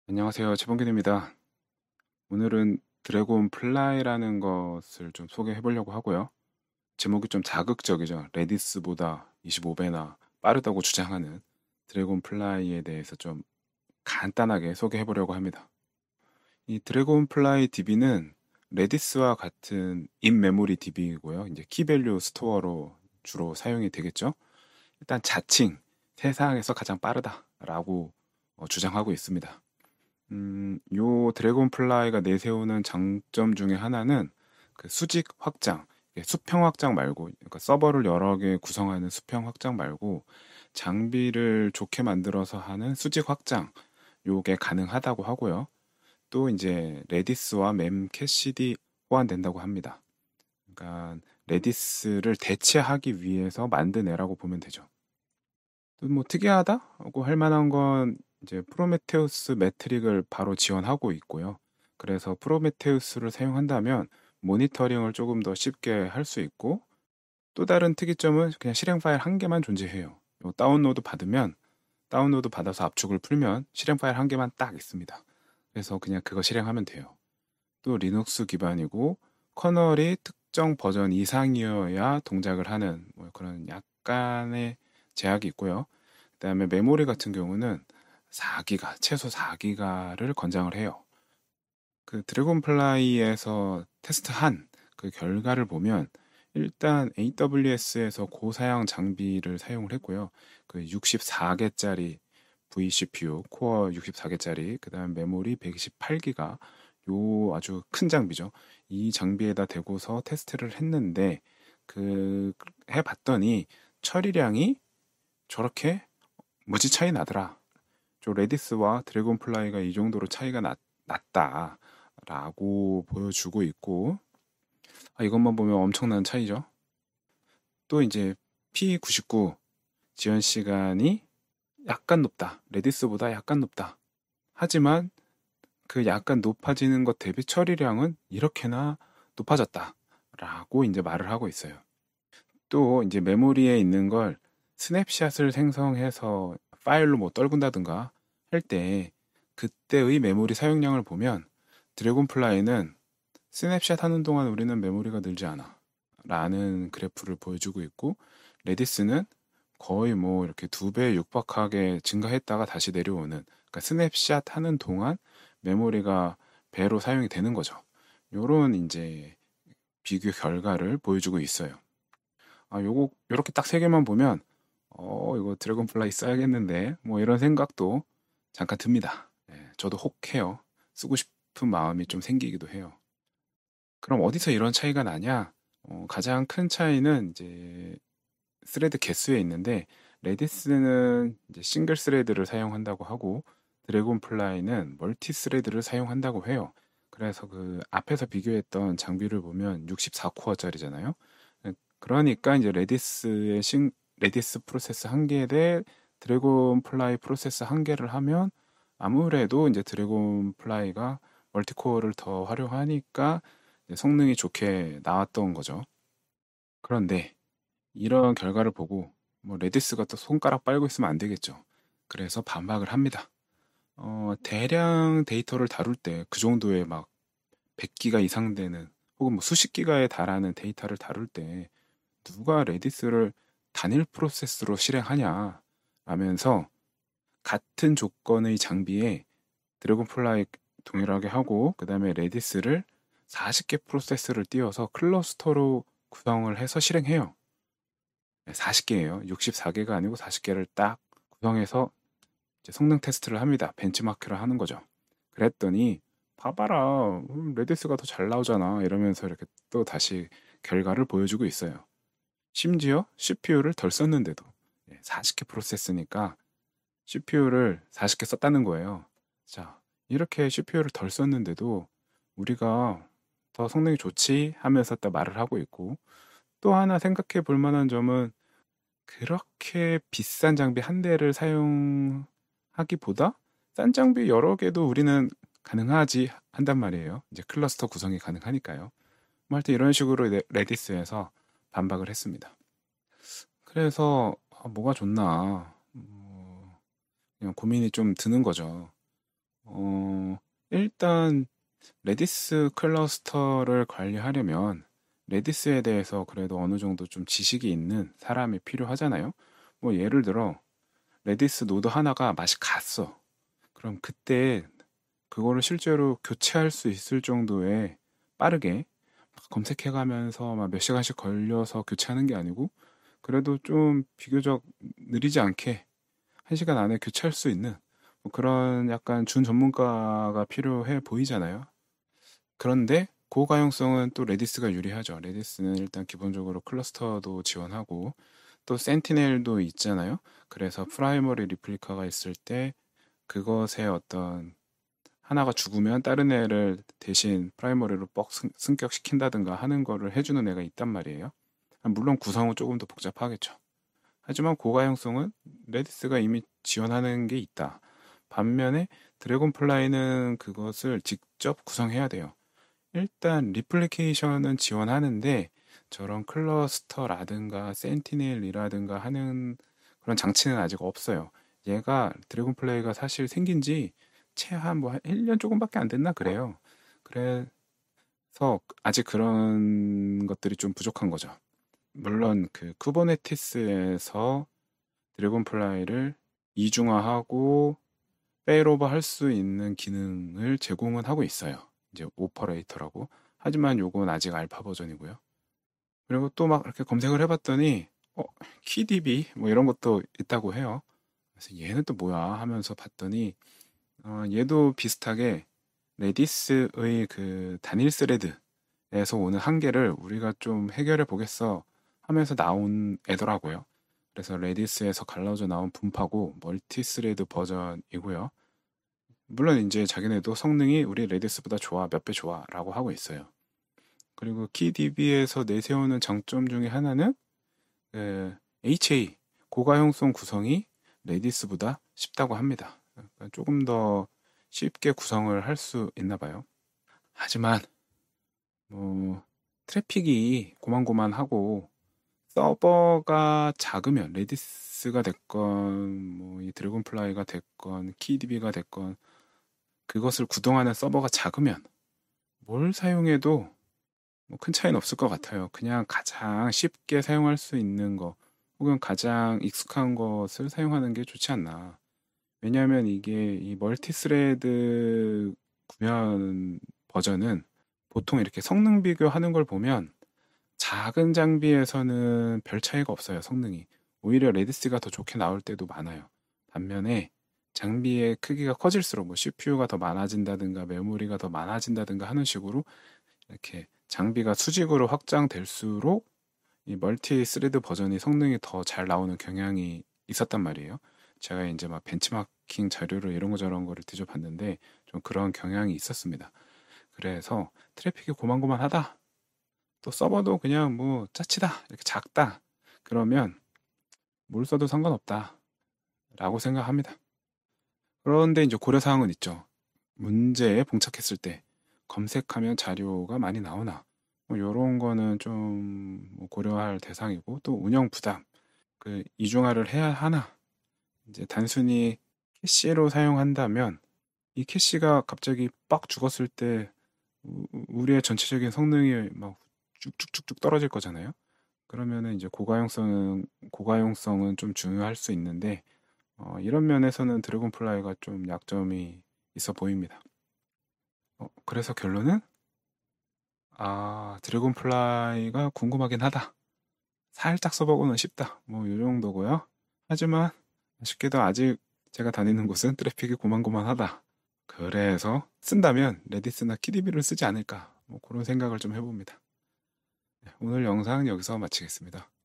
안녕하세요. 최범균입니다. 오늘은 드래곤 플라이라는 것을 좀 소개해 보려고 하고요. 제목이 좀 자극적이죠. 레디스보다 25배나 빠르다고 주장하는 드래곤 플라이에 대해서 좀 간단하게 소개해 보려고 합니다. 이 드래곤 플라이 DB는 레디스와 같은 인메모리 DB이고요. 이제 키밸류 스토어로 주로 사용이 되겠죠. 일단 자칭 세상에서 가장 빠르다라고 주장하고 있습니다. 요 드래곤 플라이가 내세우는 장점 중에 하나는 그 수직 확장, 수평 확장 말고, 그러니까 서버를 여러 개 구성하는 수평 확장 말고, 장비를 좋게 만들어서 하는 수직 확장, 요게 가능하다고 하고요. 또 이제 레디스와 멤캐시디 호환된다고 합니다. 그러니까 레디스를 대체하기 위해서 만든 애라고 보면 되죠. 또 뭐 특이하다고 할 만한 건 이제 프로메테우스 매트릭을 바로 지원하고 있고요. 그래서 프로메테우스를 사용한다면 모니터링을 조금 더 쉽게 할 수 있고, 또 다른 특이점은 그냥 실행 파일 한 개만 존재해요. 요 다운로드 받아서 압축을 풀면 실행 파일 한 개만 딱 있습니다. 그래서 그냥 그거 실행하면 돼요. 또 리눅스 기반이고 커널이 특정 버전 이상이어야 동작을 하는 뭐 그런 약간의 제약이 있고요. 그다음에 메모리 같은 경우는 4기가, 최소 4기가를 권장을 해요. 그 드래곤플라이에서 테스트한 그 결과를 보면 일단 AWS에서 고사양 장비를 사용을 했고요. 그 64개짜리 vCPU, 코어 64개짜리, 그다음 메모리 128기가, 요 아주 큰 장비죠. 이 장비에다 대고서 테스트를 했는데 그 해봤더니 처리량이 저렇게 무지 차이 나더라. 저 레디스와 드래곤플라이가 이 정도로 차이가 났다라고 보여주고 있고, 이것만 보면 엄청난 차이죠. 또 이제 P99 지원 시간이 약간 높다. 레디스보다 약간 높다. 하지만 그 약간 높아지는 것 대비 처리량은 이렇게나 높아졌다. 라고 이제 말을 하고 있어요. 또 이제 메모리에 있는 걸 스냅샷을 생성해서 파일로 뭐 떨군다든가 할 때 그때의 메모리 사용량을 보면 드래곤플라이는 스냅샷 하는 동안 우리는 메모리가 늘지 않아 라는 그래프를 보여주고 있고, 레디스는 거의 뭐 이렇게 2배 육박하게 증가했다가 다시 내려오는, 그러니까 스냅샷 하는 동안 메모리가 배로 사용이 되는 거죠. 요런 이제 비교 결과를 보여주고 있어요. 요거 요렇게 딱 세 개만 보면 이거 드래곤플라이 써야겠는데 뭐 이런 생각도 잠깐 듭니다. 예, 저도 혹해요. 쓰고 싶은 마음이 좀 생기기도 해요. 그럼 어디서 이런 차이가 나냐? 가장 큰 차이는 이제 스레드 개수에 있는데, 레디스는 이제 싱글 스레드를 사용한다고 하고 드래곤플라이는 멀티 스레드를 사용한다고 해요. 그래서 그 앞에서 비교했던 장비를 보면 64코어짜리잖아요. 그러니까 이제 레디스 프로세스 한 개에 대해 드래곤플라이 프로세스 한 개를 하면 아무래도 이제 드래곤플라이가 멀티코어를 더 활용하니까 이제 성능이 좋게 나왔던 거죠. 그런데 이런 결과를 보고 뭐 레디스가 또 손가락 빨고 있으면 안 되겠죠. 그래서 반박을 합니다. 대량 데이터를 다룰 때 그 정도의 막 100기가 이상 되는 혹은 뭐 수십 기가에 달하는 데이터를 다룰 때 누가 레디스를 단일 프로세스로 실행하냐 라면서 같은 조건의 장비에 드래곤플라이 동일하게 하고 그 다음에 레디스를 40개 프로세스를 띄워서 클러스터로 구성을 해서 실행해요. 40개예요. 64개가 아니고 40개를 딱 구성해서 이제 성능 테스트를 합니다. 벤치마크를 하는 거죠. 그랬더니 봐봐라, 레디스가 더 잘 나오잖아 이러면서 이렇게 또 다시 결과를 보여주고 있어요. 심지어 CPU를 덜 썼는데도 40개 프로세스니까 CPU를 40개 썼다는 거예요. 자, 이렇게 CPU를 덜 썼는데도 우리가 더 성능이 좋지 하면서 또 말을 하고 있고, 또 하나 생각해 볼 만한 점은 그렇게 비싼 장비 한 대를 사용하기보다 싼 장비 여러 개도 우리는 가능하지 한단 말이에요. 이제 클러스터 구성이 가능하니까요. 뭐 하여튼 이런 식으로 레디스에서 반박을 했습니다. 그래서 뭐가 좋나 그냥 고민이 좀 드는 거죠. 어, 일단 레디스 클러스터를 관리하려면 레디스에 대해서 그래도 어느 정도 좀 지식이 있는 사람이 필요하잖아요. 뭐 예를 들어 레디스 노드 하나가 맛이 갔어. 그럼 그때 그거를 실제로 교체할 수 있을 정도의 빠르게 검색해가면서 막 몇 시간씩 걸려서 교체하는 게 아니고 그래도 좀 비교적 느리지 않게 한 시간 안에 교체할 수 있는 뭐 그런 약간 준 전문가가 필요해 보이잖아요. 그런데 고가용성은 또 레디스가 유리하죠. 레디스는 일단 기본적으로 클러스터도 지원하고 또 센티넬도 있잖아요. 그래서 프라이머리 리플리카가 있을 때 그것의 어떤 하나가 죽으면 다른 애를 대신 프라이머리로 뻑 승격시킨다든가 하는 거를 해주는 애가 있단 말이에요. 물론 구성은 조금 더 복잡하겠죠. 하지만 고가용성은 레디스가 이미 지원하는 게 있다. 반면에 드래곤플라이는 그것을 직접 구성해야 돼요. 일단 리플리케이션은 지원하는데 저런 클러스터라든가 센티넬이라든가 하는 그런 장치는 아직 없어요. 얘가 드래곤플라이가 사실 생긴 지 채 한 뭐 1년 조금밖에 안 됐나 그래요. 그래서 아직 그런 것들이 좀 부족한 거죠. 물론 그 쿠버네티스에서 드래곤플라이를 이중화하고 페일오버 할 수 있는 기능을 제공은 하고 있어요. 이제 오퍼레이터라고. 하지만 요건 아직 알파 버전이고요. 그리고 또 막 이렇게 검색을 해봤더니 키디비 뭐 이런 것도 있다고 해요. 그래서 얘는 또 뭐야 하면서 봤더니 얘도 비슷하게 레디스의 그 단일 스레드에서 오는 한계를 우리가 좀 해결해 보겠어 하면서 나온 애더라고요. 그래서 레디스에서 갈라져 나온 분파고 멀티 스레드 버전이고요. 물론 이제 자기네도 성능이 우리 레디스보다 좋아, 몇 배 좋아라고 하고 있어요. 그리고 키DB에서 내세우는 장점 중에 하나는 HA 고가용성 구성이 레디스보다 쉽다고 합니다. 그러니까 조금 더 쉽게 구성을 할 수 있나 봐요. 하지만 뭐 트래픽이 고만고만하고 서버가 작으면 레디스가 됐건 뭐 이 드래곤플라이가 됐건 키DB가 됐건 그것을 구동하는 서버가 작으면 뭘 사용해도 뭐 큰 차이는 없을 것 같아요. 그냥 가장 쉽게 사용할 수 있는 거 혹은 가장 익숙한 것을 사용하는 게 좋지 않나. 왜냐하면 이게 이 멀티스레드 구현 버전은 보통 이렇게 성능 비교하는 걸 보면 작은 장비에서는 별 차이가 없어요, 성능이. 오히려 레디스가 더 좋게 나올 때도 많아요. 반면에 장비의 크기가 커질수록 뭐 CPU가 더 많아진다든가 메모리가 더 많아진다든가 하는 식으로 이렇게 장비가 수직으로 확장될수록 이 멀티 스레드 버전이 성능이 더 잘 나오는 경향이 있었단 말이에요. 제가 이제 막 벤치마킹 자료를 이런 거 저런 거를 뒤져봤는데 좀 그런 경향이 있었습니다. 그래서 트래픽이 고만고만하다. 또 서버도 그냥 뭐 짜치다. 이렇게 작다. 그러면 뭘 써도 상관없다. 라고 생각합니다. 그런데 이제 고려사항은 있죠. 문제에 봉착했을 때 검색하면 자료가 많이 나오나. 뭐 요런 거는 좀뭐 고려할 대상이고 또 운영 부담. 그 이중화를 해야 하나. 이제 단순히 캐시로 사용한다면 이 캐시가 갑자기 빡 죽었을 때 우리의 전체적인 성능이 막 쭉쭉쭉쭉 떨어질 거잖아요. 그러면은 이제 고가용성은 좀 중요할 수 있는데 이런 면에서는 드래곤플라이가 좀 약점이 있어 보입니다. 그래서 결론은 드래곤플라이가 궁금하긴 하다. 살짝 써보고는 쉽다. 뭐 이 정도고요. 하지만 아쉽게도 아직 제가 다니는 곳은 트래픽이 고만고만하다. 그래서 쓴다면 레디스나 키디비를 쓰지 않을까. 뭐 그런 생각을 좀 해봅니다. 오늘 영상은 여기서 마치겠습니다.